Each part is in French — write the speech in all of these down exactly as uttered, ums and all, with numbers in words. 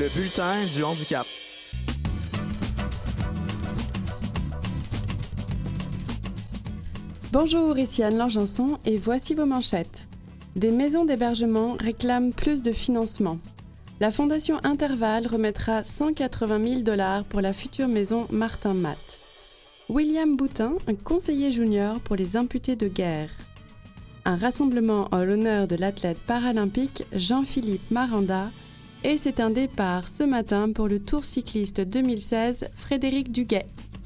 Le bulletin du handicap. Bonjour, ici Anne Langenson et voici vos manchettes. Des maisons d'hébergement réclament plus de financement. La Fondation Interval remettra cent quatre-vingt mille dollars pour la future maison Martin Matt. William Boutin, un conseiller junior pour les amputés de guerre. Un rassemblement en l'honneur de l'athlète paralympique Jean-Philippe Maranda. Et c'est un départ ce matin pour le Tour cycliste deux mille seize Frédéric Duguay.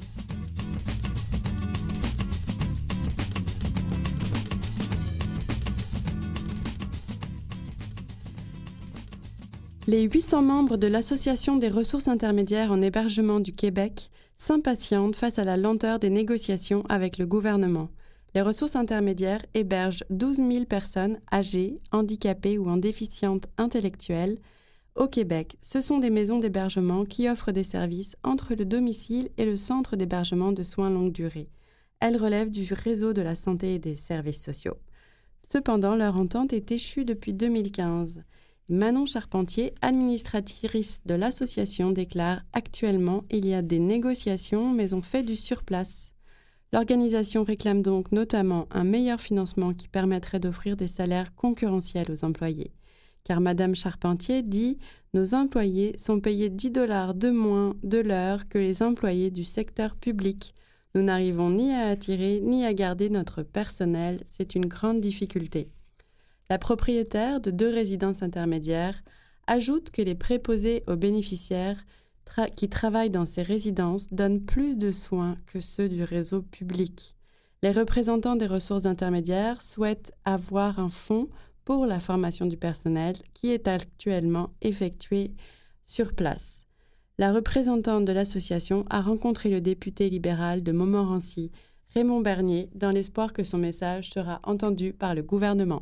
Les huit cents membres de l'Association des ressources intermédiaires en hébergement du Québec s'impatientent face à la lenteur des négociations avec le gouvernement. Les ressources intermédiaires hébergent douze mille personnes âgées, handicapées ou en déficience intellectuelle. Au Québec, ce sont des maisons d'hébergement qui offrent des services entre le domicile et le centre d'hébergement de soins longue durée. Elles relèvent du réseau de la santé et des services sociaux. Cependant, leur entente est échue depuis deux mille quinze. Manon Charpentier, administratrice de l'association, déclare « Actuellement, il y a des négociations, mais on fait du surplace ». L'organisation réclame donc notamment un meilleur financement qui permettrait d'offrir des salaires concurrentiels aux employés. Car Madame Charpentier dit « Nos employés sont payés dix dollars de moins de l'heure que les employés du secteur public. Nous n'arrivons ni à attirer ni à garder notre personnel. C'est une grande difficulté. » La propriétaire de deux résidences intermédiaires ajoute que les préposés aux bénéficiaires tra- qui travaillent dans ces résidences donnent plus de soins que ceux du réseau public. Les représentants des ressources intermédiaires souhaitent avoir un fonds pour la formation du personnel qui est actuellement effectué sur place. La représentante de l'association a rencontré le député libéral de Montmorency, Raymond Bernier, dans l'espoir que son message sera entendu par le gouvernement.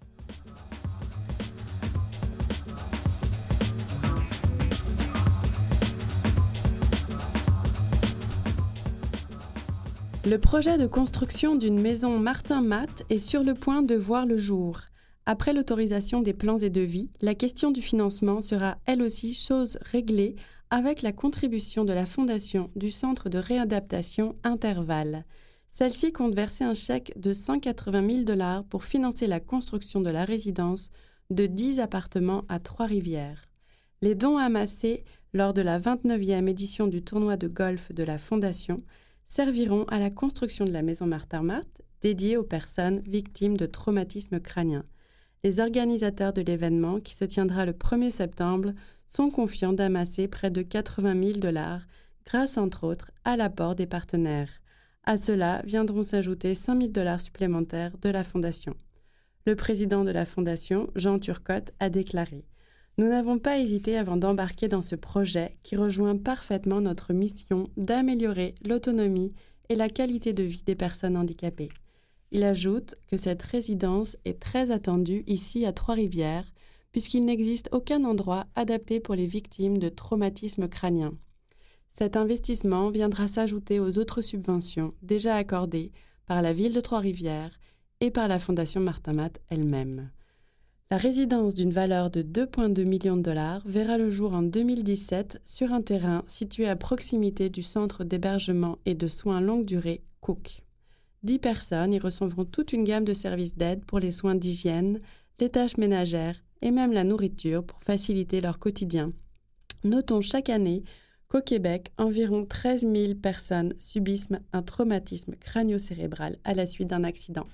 Le projet de construction d'une maison Martin Matt est sur le point de voir le jour. Après l'autorisation des plans et devis, la question du financement sera elle aussi chose réglée avec la contribution de la Fondation du Centre de réadaptation Interval. Celle-ci compte verser un chèque de cent quatre-vingt mille dollars pour financer la construction de la résidence de dix appartements à Trois-Rivières. Les dons amassés lors de la vingt-neuvième édition du tournoi de golf de la Fondation serviront à la construction de la maison Martin Matt, dédiée aux personnes victimes de traumatismes crâniens. Les organisateurs de l'événement, qui se tiendra le premier septembre, sont confiants d'amasser près de quatre-vingt mille dollars, grâce entre autres à l'apport des partenaires. À cela viendront s'ajouter cinq mille dollars supplémentaires de la Fondation. Le président de la Fondation, Jean Turcotte, a déclaré « Nous n'avons pas hésité avant d'embarquer dans ce projet qui rejoint parfaitement notre mission d'améliorer l'autonomie et la qualité de vie des personnes handicapées. » Il ajoute que cette résidence est très attendue ici à Trois-Rivières, puisqu'il n'existe aucun endroit adapté pour les victimes de traumatismes crâniens. Cet investissement viendra s'ajouter aux autres subventions déjà accordées par la ville de Trois-Rivières et par la Fondation Martin Matt elle-même. La résidence d'une valeur de deux virgule deux millions de dollars verra le jour en deux mille dix-sept sur un terrain situé à proximité du centre d'hébergement et de soins longue durée Cook. Dix personnes y recevront toute une gamme de services d'aide pour les soins d'hygiène, les tâches ménagères et même la nourriture pour faciliter leur quotidien. Notons chaque année qu'au Québec, environ treize mille personnes subissent un traumatisme crânio-cérébral à la suite d'un accident.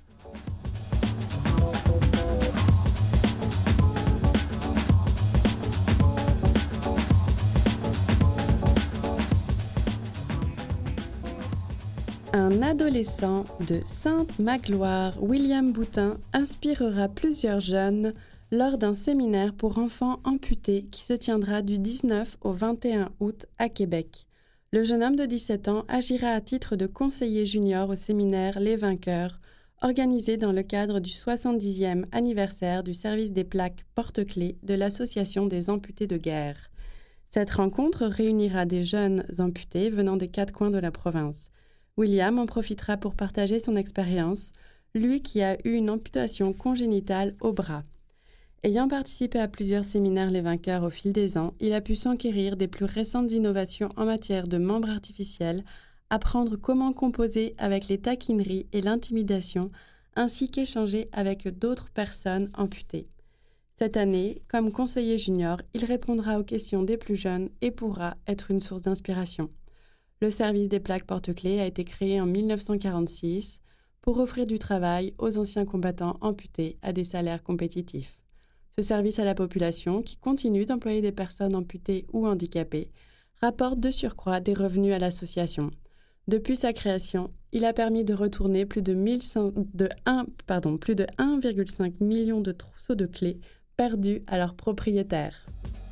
Un adolescent de Sainte-Magloire, William Boutin, inspirera plusieurs jeunes lors d'un séminaire pour enfants amputés qui se tiendra du dix-neuf au vingt et un août à Québec. Le jeune homme de dix-sept ans agira à titre de conseiller junior au séminaire Les Vainqueurs, organisé dans le cadre du soixante-dixième anniversaire du service des plaques porte-clés de l'Association des amputés de guerre. Cette rencontre réunira des jeunes amputés venant des quatre coins de la province. William en profitera pour partager son expérience, lui qui a eu une amputation congénitale au bras. Ayant participé à plusieurs séminaires Les Vainqueurs au fil des ans, il a pu s'enquérir des plus récentes innovations en matière de membres artificiels, apprendre comment composer avec les taquineries et l'intimidation, ainsi qu'échanger avec d'autres personnes amputées. Cette année, comme conseiller junior, il répondra aux questions des plus jeunes et pourra être une source d'inspiration. Le service des plaques porte-clés a été créé en mille neuf cent quarante-six pour offrir du travail aux anciens combattants amputés à des salaires compétitifs. Ce service à la population, qui continue d'employer des personnes amputées ou handicapées, rapporte de surcroît des revenus à l'association. Depuis sa création, il a permis de retourner plus de, mille cent, de, un, pardon, plus de un virgule cinq million de trousseaux de clés perdus à leurs propriétaires.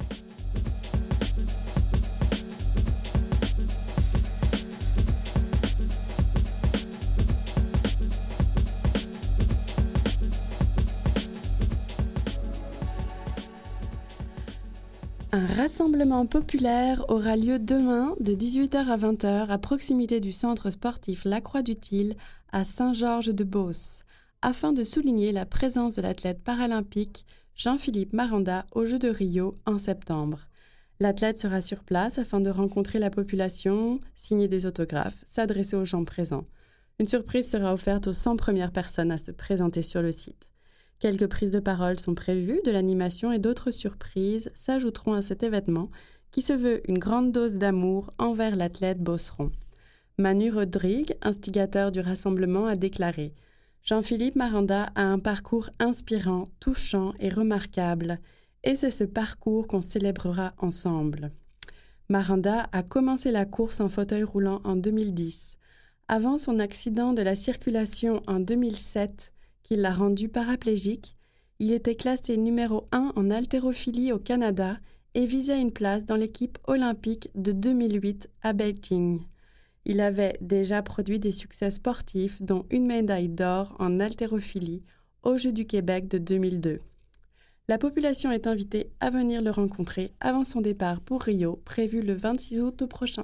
Un rassemblement populaire aura lieu demain de dix-huit heures à vingt heures à proximité du centre sportif La Croix-du-Til à Saint-Georges-de-Beauce, afin de souligner la présence de l'athlète paralympique Jean-Philippe Maranda aux Jeux de Rio en septembre. L'athlète sera sur place afin de rencontrer la population, signer des autographes, s'adresser aux gens présents. Une surprise sera offerte aux cent premières personnes à se présenter sur le site. Quelques prises de parole sont prévues, de l'animation et d'autres surprises s'ajouteront à cet événement qui se veut une grande dose d'amour envers l'athlète beauceron. Manu Rodrigue, instigateur du rassemblement, a déclaré « Jean-Philippe Maranda a un parcours inspirant, touchant et remarquable, et c'est ce parcours qu'on célébrera ensemble. » Maranda a commencé la course en fauteuil roulant en deux mille dix. Avant son accident de la circulation en deux mille sept, qui l'a rendu paraplégique, il était classé numéro un en haltérophilie au Canada et visait une place dans l'équipe olympique de deux mille huit à Beijing. Il avait déjà produit des succès sportifs, dont une médaille d'or en haltérophilie aux Jeux du Québec de deux mille deux. La population est invitée à venir le rencontrer avant son départ pour Rio, prévu le vingt-six août prochain.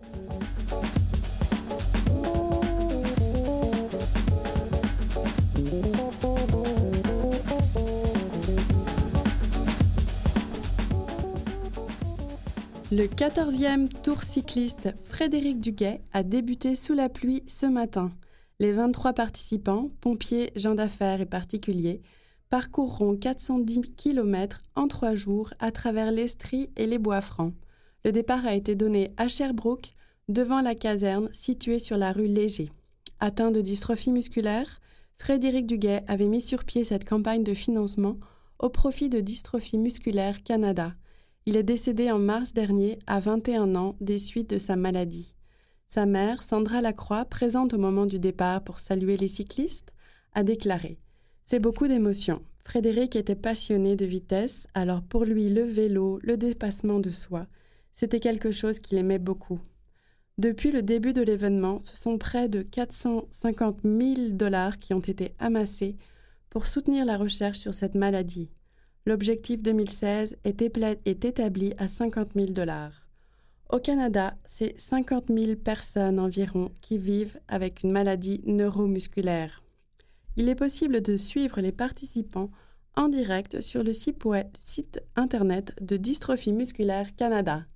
Le quatorzième Tour cycliste Frédéric Duguay a débuté sous la pluie ce matin. Les vingt-trois participants, pompiers, gens d'affaires et particuliers, parcourront quatre cent dix kilomètres en trois jours à travers l'Estrie et les Bois-Francs. Le départ a été donné à Sherbrooke, devant la caserne située sur la rue Léger. Atteint de dystrophie musculaire, Frédéric Duguay avait mis sur pied cette campagne de financement au profit de Dystrophie musculaire Canada. Il est décédé en mars dernier à vingt et un ans des suites de sa maladie. Sa mère, Sandra Lacroix, présente au moment du départ pour saluer les cyclistes, a déclaré « C'est beaucoup d'émotions. Frédéric était passionné de vitesse, alors pour lui le vélo, le dépassement de soi, c'était quelque chose qu'il aimait beaucoup. Depuis le début de l'événement, ce sont près de quatre cent cinquante mille dollars qui ont été amassés pour soutenir la recherche sur cette maladie. L'objectif deux mille seize est, épla- est établi à cinquante mille dollars. Au Canada, c'est cinquante mille personnes environ qui vivent avec une maladie neuromusculaire. Il est possible de suivre les participants en direct sur le site, web, site internet de Dystrophie musculaire Canada.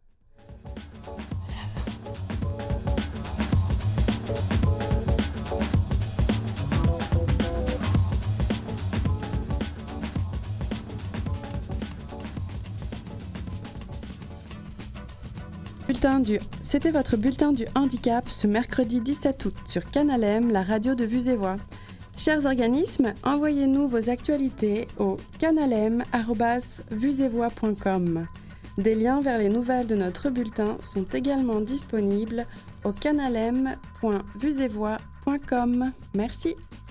Bulletin du... C'était votre bulletin du handicap ce mercredi dix-sept août sur Canal M, la radio de Vues et Voix. Chers organismes, envoyez-nous vos actualités au canalem arobase vues et voix point com. Des liens vers les nouvelles de notre bulletin sont également disponibles au canalem point vues et voix point com. Merci.